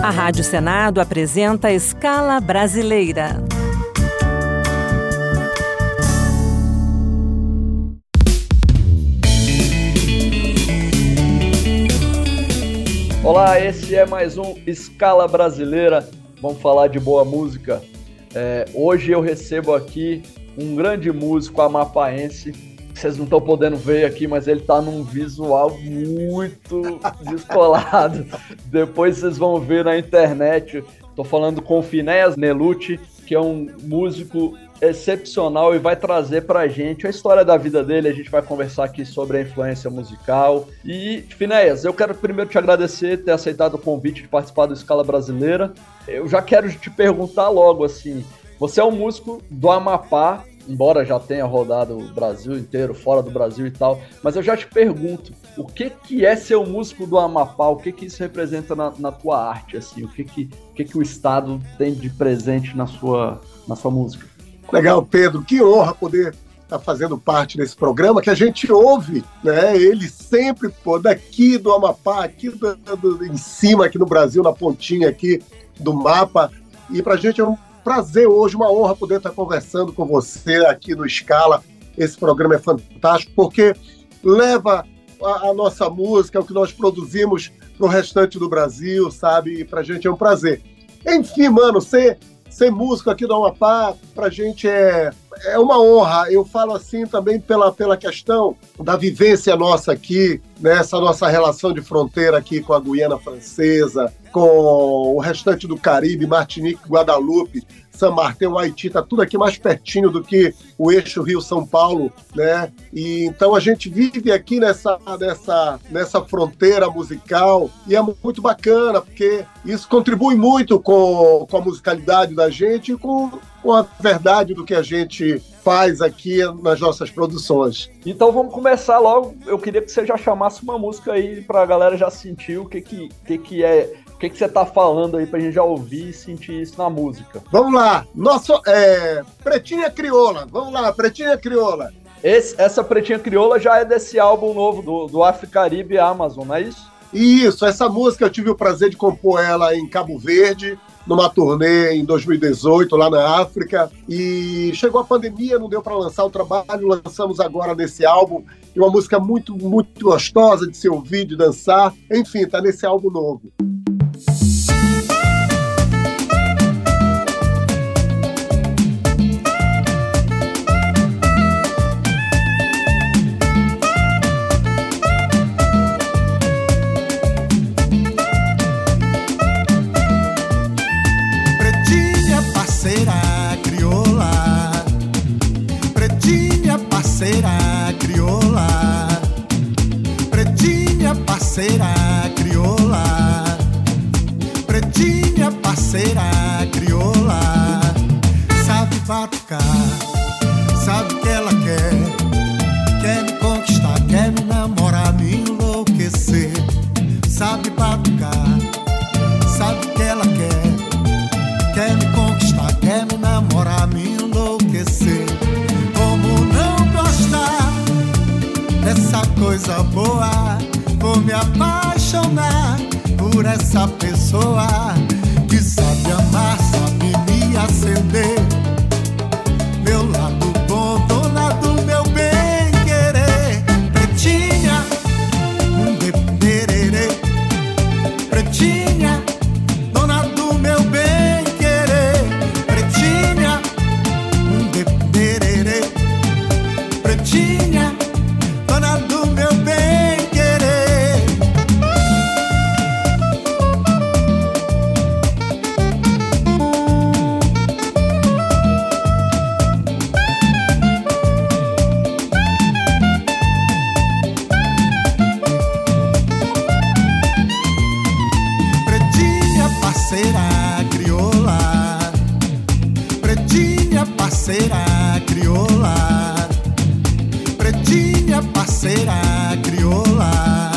A Rádio Senado apresenta Escala Brasileira. Olá, esse é mais um Escala Brasileira. Vamos falar de boa música. Hoje eu recebo aqui um grande músico amapaense. Vocês não estão podendo ver aqui, mas ele está num visual muito descolado. Depois vocês vão ver na internet. Estou falando com o Finéias Nelucci, que é um músico excepcional e vai trazer pra gente a história da vida dele. A gente vai conversar aqui sobre a influência musical. E, Finéias, eu quero primeiro te agradecer por ter aceitado o convite de participar do Escala Brasileira. Eu já quero te perguntar logo, assim, você é um músico do Amapá, embora já tenha rodado o Brasil inteiro, fora do Brasil e tal, mas eu já te pergunto, o que é ser um músico do Amapá? O que isso representa na tua arte, assim? O que o Estado tem de presente na sua música? Legal, Pedro, que honra poder estar fazendo parte desse programa, que a gente ouve, né? Ele sempre, daqui do Amapá, aqui em cima, aqui no Brasil, na pontinha aqui do mapa, e pra gente é um prazer hoje, uma honra poder estar conversando com você aqui no Escala. Esse programa é fantástico, porque leva a nossa música, o que nós produzimos para o restante do Brasil, sabe? E pra gente é um prazer. Enfim, mano, ser músico aqui do Amapá, pra gente é uma honra. Eu falo assim também pela questão da vivência nossa aqui, né? Essa nossa relação de fronteira aqui com a Guiana Francesa, com o restante do Caribe, Martinique, Guadalupe, São Martin, Haiti, tá tudo aqui mais pertinho do que o eixo Rio-São Paulo, né? E então a gente vive aqui nessa fronteira musical e é muito bacana, porque isso contribui muito com a musicalidade da gente e com a verdade do que a gente faz aqui nas nossas produções. Então vamos começar logo. Eu queria que você já chamasse uma música aí pra galera já sentir o que você tá falando aí pra gente já ouvir e sentir isso na música. Vamos lá. Pretinha Crioula. Vamos lá, Pretinha Crioula. Essa Pretinha Crioula já é desse álbum novo do Africaribe Amazon, não é isso? Isso, essa música eu tive o prazer de compor ela em Cabo Verde, numa turnê em 2018, lá na África, e chegou a pandemia, não deu para lançar o trabalho, lançamos agora nesse álbum, e uma música muito, muito gostosa de se ouvir, de dançar, enfim, tá nesse álbum novo. Parceira crioula, sabe batucar, sabe o que ela quer me conquistar, quer me namorar, me enlouquecer, sabe batucar, sabe o que ela quer me conquistar, quer me namorar, me enlouquecer. Como não gostar dessa coisa boa? Vou me apaixonar por essa pessoa que sabe amar, sabe me acender. Meu lado bom, dona do meu bem querer. Pretinha, dererê. Pretinha, dona do meu bem querer. Pretinha, dererê. Pretinha, dona do meu bem querer. Parceira crioula, pretinha parceira crioula,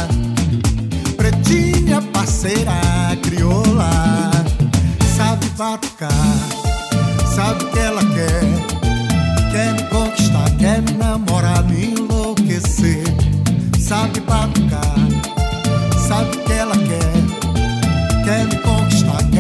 pretinha parceira crioula, sabe batucar, sabe o que ela quer me conquistar, quer me namorar, me enlouquecer, sabe batucar, sabe o que ela quer me conquistar,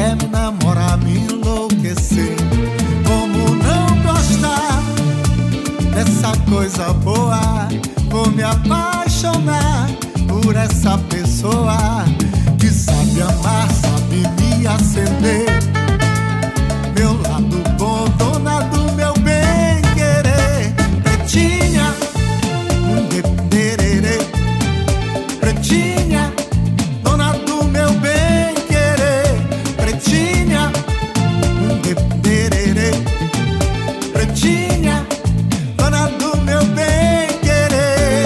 essa pessoa que sabe amar, sabe me acender. Meu lado bom, dona do meu bem querer. Pretinha, dererê. Pretinha, dona do meu bem querer. Pretinha, dererê. Pretinha, dona do meu bem querer.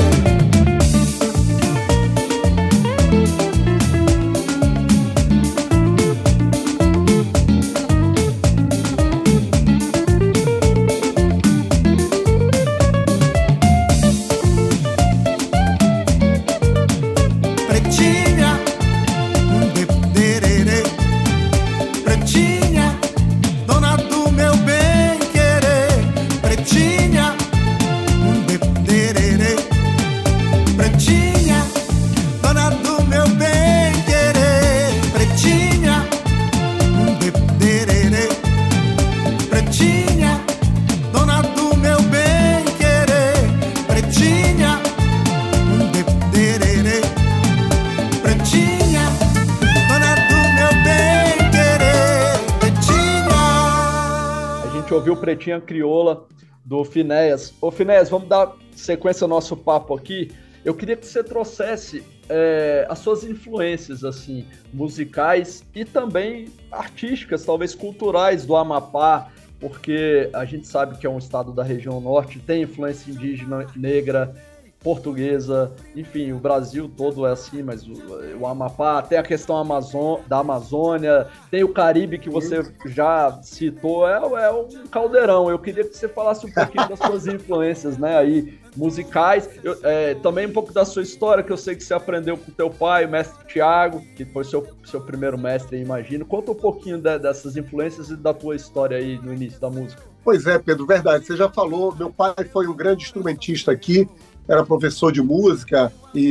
Pretinha, dererê. Pretinha, dona do meu bem querer. Pretinha, dererê. Pretinha, dona do meu bem querer. Pretinha, dererê. Pretinha, dona do meu bem querer. Pretinha, dererê. Pretinha, dona do meu bem querer. Pretinha. A gente ouviu Pretinha Crioula do Finéias. Ô Finéias, vamos dar sequência ao nosso papo aqui. Eu queria que você trouxesse as suas influências, assim, musicais e também artísticas, talvez culturais do Amapá, porque a gente sabe que é um estado da região norte, tem influência indígena, negra, portuguesa, enfim, o Brasil todo é assim, mas o Amapá, tem a questão da Amazônia, tem o Caribe que você já citou, é um caldeirão. Eu queria que você falasse um pouquinho das suas influências, né, aí, musicais, também um pouco da sua história, que eu sei que você aprendeu com o teu pai, o mestre Tiago, que foi seu primeiro mestre, imagino. Conta um pouquinho dessas influências e da tua história aí no início da música. Pois é, Pedro, verdade, você já falou, meu pai foi um grande instrumentista aqui, era professor de música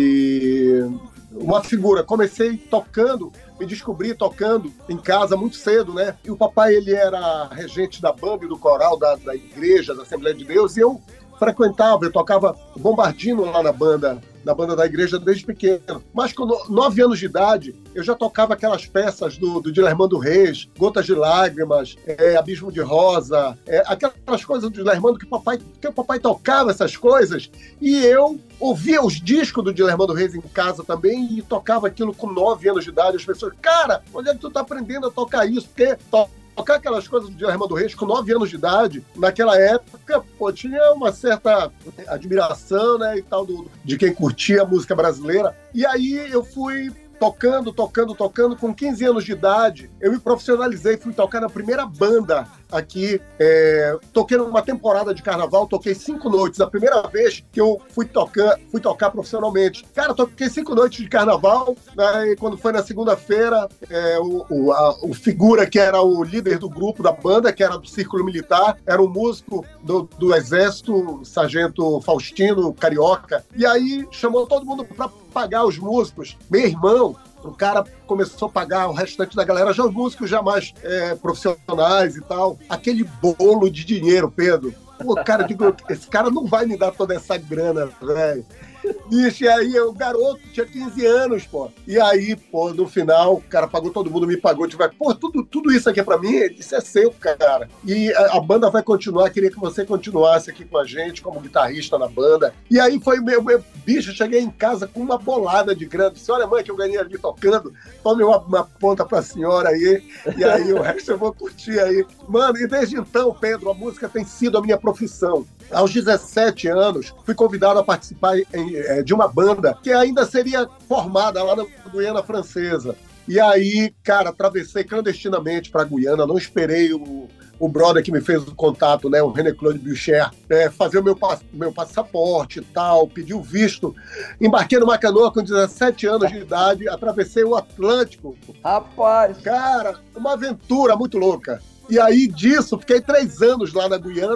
e uma figura. Comecei tocando, me descobri tocando em casa muito cedo, né? E o papai, ele era regente da banda e do coral da igreja, da Assembleia de Deus, e eu frequentava, eu tocava bombardino lá na banda da igreja desde pequeno. Mas com 9 anos de idade, eu já tocava aquelas peças do Dilermando Reis, Gotas de Lágrimas, Abismo de Rosa, aquelas coisas do Dilermando que o papai tocava essas coisas, e eu ouvia os discos do Dilermando Reis em casa também e tocava aquilo com 9 anos de idade. As pessoas, cara, onde é que tu tá aprendendo a tocar isso? Porque tocar aquelas coisas do Dilermando Reis com 9 anos de idade, naquela época, pô, tinha uma certa admiração, né, e tal, de quem curtia a música brasileira. E aí eu fui tocando, com 15 anos de idade, eu me profissionalizei, fui tocar na primeira banda aqui, toquei numa temporada de carnaval, toquei 5 noites, a primeira vez que eu fui tocar profissionalmente. Cara, toquei 5 noites de carnaval, né, e quando foi na segunda-feira, o figura que era o líder do grupo da banda, que era do Círculo Militar, era um músico do Exército, Sargento Faustino, carioca, e aí chamou todo mundo para pagar os músicos. Meu irmão, o cara começou a pagar o restante da galera, já os músicos já mais profissionais e tal. Aquele bolo de dinheiro, Pedro. Pô, cara, eu digo, esse cara não vai me dar toda essa grana, velho. Bicho, e aí o garoto tinha 15 anos, pô. E aí, pô, no final, o cara pagou, todo mundo me pagou. Tipo, pô, tudo isso aqui é pra mim, isso é seu, cara. E a banda vai continuar, queria que você continuasse aqui com a gente, como guitarrista na banda. E aí foi meu bicho, eu cheguei em casa com uma bolada de grana. Disse, olha, mãe, que eu ganhei ali tocando, tome uma ponta pra senhora aí, e aí o resto eu vou curtir aí. Mano, e desde então, Pedro, a música tem sido a minha profissão. Aos 17 anos, fui convidado a participar de uma banda que ainda seria formada lá na Guiana Francesa. E aí, cara, atravessei clandestinamente para a Guiana, não esperei o brother que me fez o contato, né, o René-Claude Bucher, fazer o meu passaporte e tal, pedi o visto. Embarquei numa canoa com 17 anos de idade, atravessei o Atlântico. Rapaz! Cara, uma aventura muito louca. E aí disso, fiquei 3 anos lá na Guiana,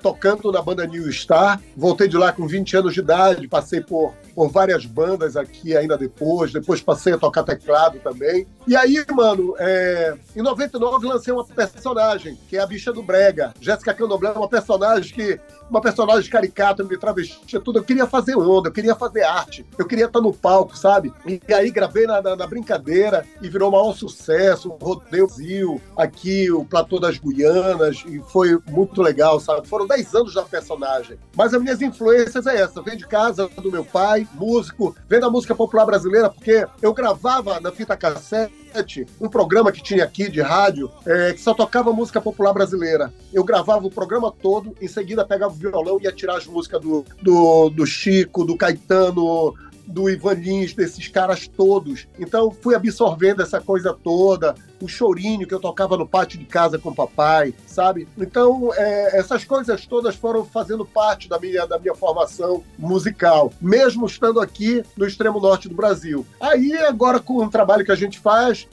tocando na banda New Star. Voltei de lá com 20 anos de idade, passei por várias bandas aqui ainda depois passei a tocar teclado também. E aí, mano, em 99 lancei uma personagem, que é a Bicha do Brega. Jéssica Candomblé é uma personagem caricata, me travestia tudo. Eu queria fazer onda, eu queria fazer arte, eu queria estar no palco, sabe? E aí gravei na brincadeira e virou o maior sucesso, rodei o Brasil, aqui o Platô das Guianas, e foi muito legal, sabe? Foram 10 anos da personagem. Mas as minhas influências é essa, vem de casa do meu pai, músico, vem da música popular brasileira, porque eu gravava na fita cassete um programa que tinha aqui de rádio, que só tocava música popular brasileira. Eu gravava o programa todo, em seguida pegava o violão e ia tirar as músicas do Chico, do Caetano, do Ivan Lins, desses caras todos. Então fui absorvendo essa coisa toda, o chorinho que eu tocava no pátio de casa com o papai, sabe? Então essas coisas todas foram fazendo parte da minha formação musical, mesmo estando aqui no extremo norte do Brasil. Aí agora com o trabalho que a gente faz,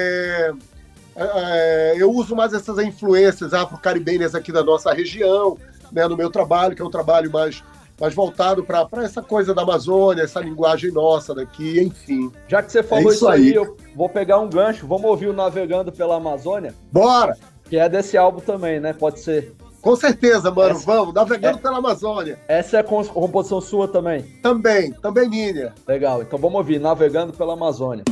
eu uso mais essas influências afro-caribenhas aqui da nossa região, né, no meu trabalho, que é um trabalho mais voltado para essa coisa da Amazônia, essa linguagem nossa daqui, enfim. Já que você falou isso aí, eu vou pegar um gancho, vamos ouvir o Navegando pela Amazônia? Bora! Que é desse álbum também, né? Pode ser. Com certeza, mano, vamos, Navegando pela Amazônia. Essa é composição sua também? Também minha. Legal, então vamos ouvir Navegando pela Amazônia.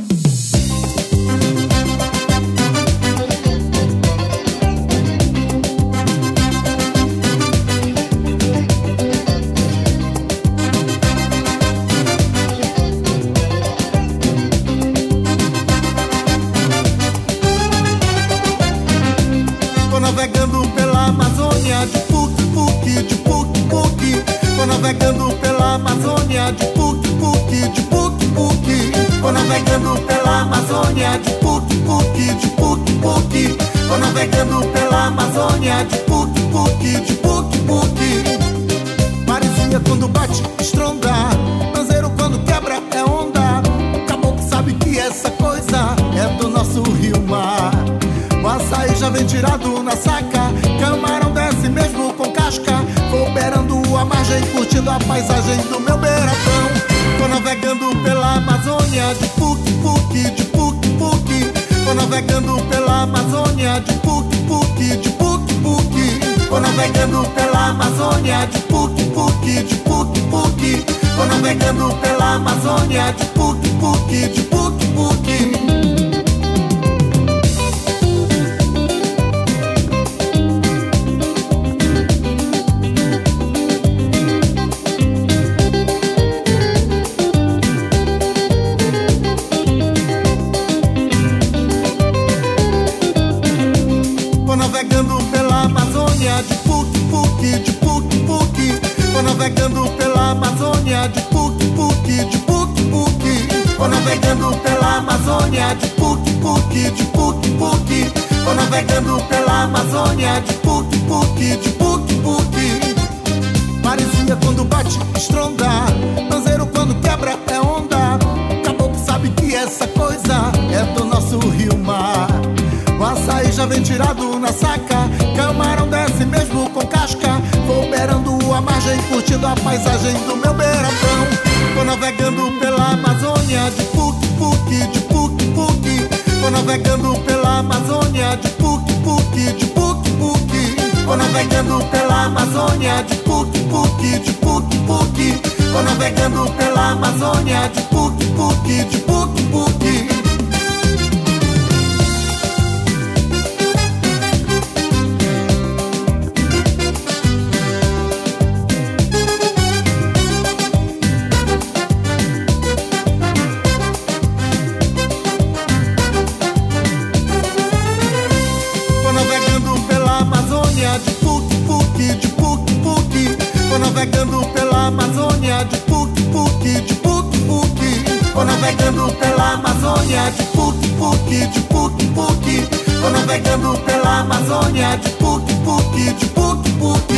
Navegando pela Amazônia de puc-puc, de puc-puc. Vou navegando pela Amazônia de puc-puc, de puc-puc. Vou navegando pela Amazônia de puc-puc, de puc-puc. Vou navegando pela Amazônia de puc-puc, de puc-puc. Maresia quando bate, estronda. Panzeiro quando quebra, é onda. Caboclo sabe que essa coisa é do nosso rio-mar. O açaí já vem tirado na saca, camarão desce mesmo com casca. Vou beirando a margem, curtindo a paisagem do meu beiratão. Tô navegando pela Amazônia de puc-puc, de puc-puc. Tô navegando pela Amazônia de puc-puc, de puc-puc. Tô navegando pela Amazônia de puc-puc, de puc-puc. Tô navegando pela Amazônia de puc-puc, de puc-puc. De puc-puc, de puc-puc. Vou navegando pela Amazônia de puc-puc, de puc-puc. Vou navegando pela Amazônia de puc-puc, de puc-puc. Vou navegando pela Amazônia de puc-puc, de puc-puc. Maresia quando bate, estronda. Panzeiro quando quebra, é onda. Caboclo sabe que essa coisa é do nosso rio-mar. O açaí já vem tirado na saca, camarão desce mesmo com casca. Vou beirando a margem, curtindo a paisagem do meu beiratão. Vou navegando pela Amazônia de puc-puc, de puc-puc. Vou navegando pela Amazônia de puc-puc, de puc-puc. Vou navegando pela Amazônia de puc-puc, de puc-puc. Vou navegando pela Amazônia de puc-puc, de puc-puc. Navegando pela Amazônia de puc-puc, de puc-puc. Vou navegando pela Amazônia de puc-puc, de puc-puc. Vou navegando pela Amazônia de puc-puc, de puc-puc.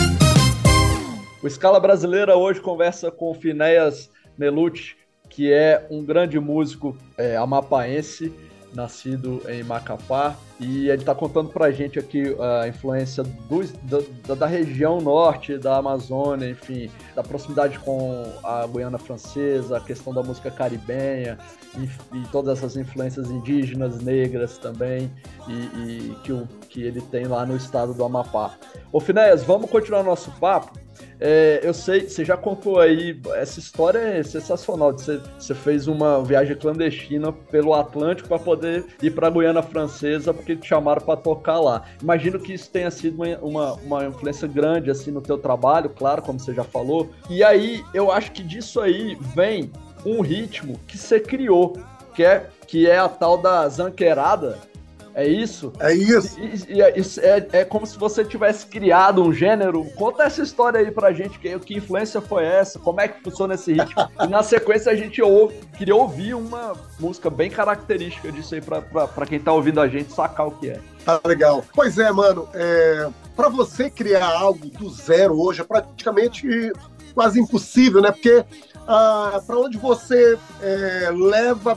O Escala Brasileira hoje conversa com o Finéias Melucci, que é um grande músico amapaense. nascido em Macapá, e ele está contando para a gente aqui a influência da região norte da Amazônia, enfim, da proximidade com a Guiana Francesa, a questão da música caribenha, e todas essas influências indígenas, negras também, e que ele tem lá no estado do Amapá. Ô Finéias, vamos continuar nosso papo? Eu sei, você já contou aí, essa história é sensacional, você fez uma viagem clandestina pelo Atlântico para poder ir para a Guiana Francesa, porque te chamaram para tocar lá. Imagino que isso tenha sido uma influência grande assim no teu trabalho, claro, como você já falou. E aí, eu acho que disso aí vem um ritmo que você criou, que é a tal da zanqueirada. É isso? É isso. É como se você tivesse criado um gênero. Conta essa história aí pra gente, que influência foi essa, como é que funciona esse ritmo. E na sequência a gente queria ouvir uma música bem característica disso aí pra quem tá ouvindo a gente sacar o que é. Tá legal. Pois é, mano, pra você criar algo do zero hoje é praticamente quase impossível, né? Porque para onde você leva,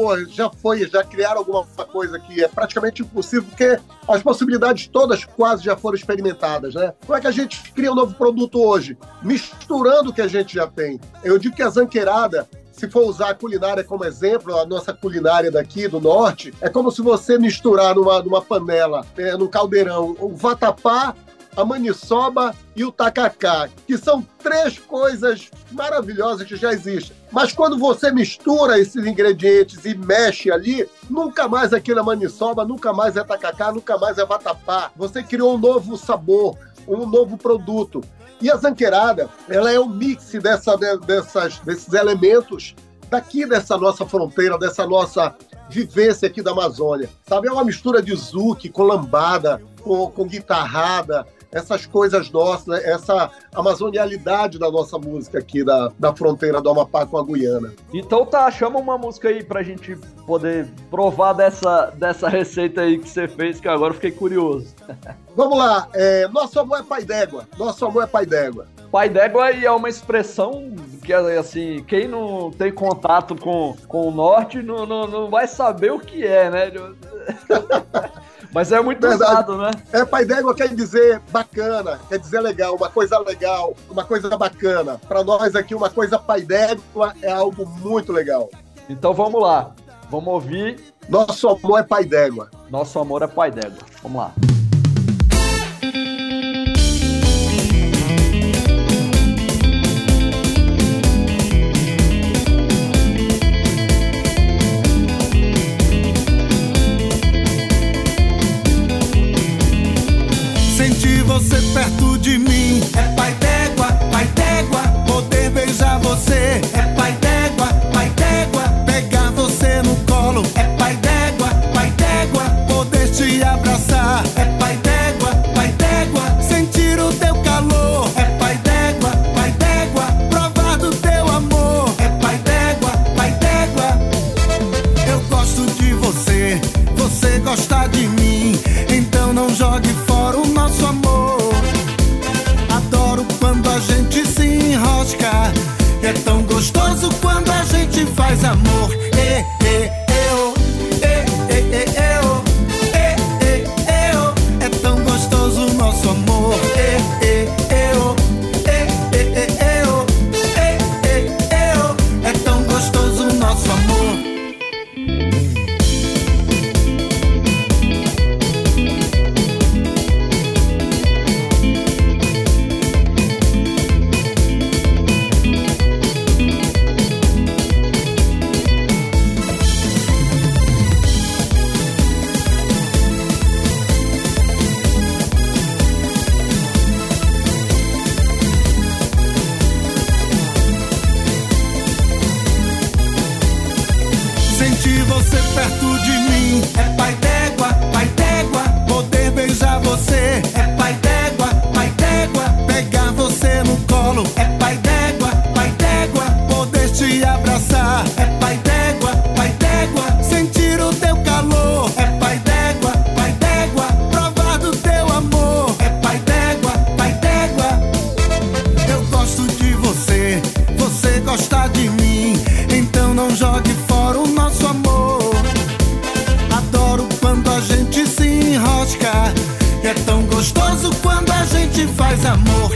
já criaram alguma coisa que é praticamente impossível, porque as possibilidades todas quase já foram experimentadas, né? Como é que a gente cria um novo produto hoje? Misturando o que a gente já tem. Eu digo que a zanqueirada, se for usar a culinária como exemplo, a nossa culinária daqui do norte, é como se você misturar numa panela, num caldeirão, o vatapá, a maniçoba e o tacacá, que são 3 coisas maravilhosas que já existem. Mas quando você mistura esses ingredientes e mexe ali, nunca mais aquilo é maniçoba, nunca mais é tacacá, nunca mais é vatapá. Você criou um novo sabor, um novo produto. E a zanqueirada, ela é um mix desses elementos daqui dessa nossa fronteira, dessa nossa vivência aqui da Amazônia. Sabe, é uma mistura de zouk com lambada, com guitarrada, essas coisas nossas, né? Essa amazonialidade da nossa música aqui da fronteira do Amapá com a Guiana. Então tá, chama uma música aí pra gente poder provar dessa receita aí que você fez, que agora eu fiquei curioso. Vamos lá, Nosso Amor é Pai d'Égua. Nosso Amor é Pai d'Égua. Pai d'Égua é uma expressão que, assim, quem não tem contato com o norte não vai saber o que é, né? Mas é muito usado, né? Pai d'Égua quer dizer bacana, quer dizer legal, uma coisa bacana. Para nós aqui, uma coisa Pai d'Égua é algo muito legal. Então vamos lá, vamos ouvir. Nosso Amor é Pai d'Égua. Nosso Amor é Pai d'Égua. Vamos lá. Sentir você perto de mim é pai d'égua, poder beijar você é pai d'égua, pegar você no colo é pai d'égua, poder te abraçar é pai d'égua, sentir o teu calor é pai d'égua, provar do teu amor é pai d'égua, eu gosto de você, você gosta de mim, então não jogue fora o nosso amor. Adoro quando a gente se enrosca, é tão gostoso quando a gente faz amor. É tão gostoso o nosso amor. É tão gostoso o nosso amor. Sentir você perto de mim é pai d'égua, poder beijar você é pai d'égua, pegar você no colo é pai d'égua, poder te abraçar é pai d'égua, sentir o teu calor é pai d'égua, provar do teu amor é pai d'égua, eu gosto de você, você gosta de mim, então não jogue fora o nosso amor. gostoso quando a gente faz amor.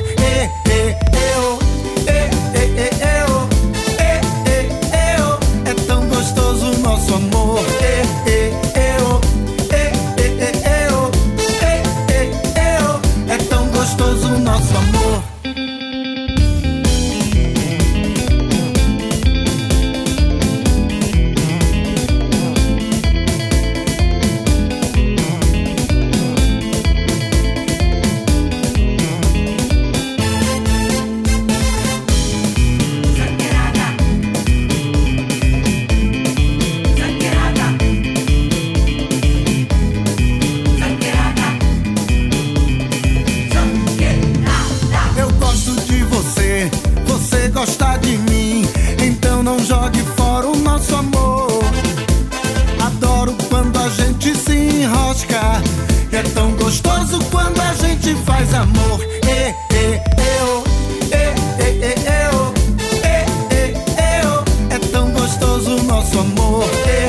É tão gostoso o nosso amor. É tão gostoso o nosso amor. Gosta de mim, então não jogue fora o nosso amor. Adoro quando a gente se enrosca. É tão gostoso quando a gente faz amor. É tão gostoso o nosso amor.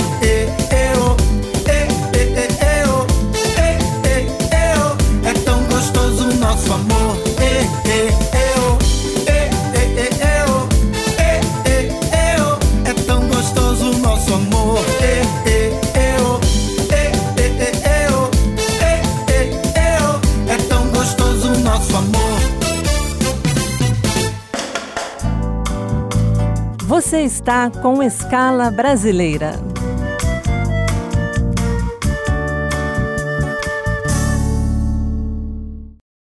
É tão gostoso o nosso amor. Você está com Escala Brasileira.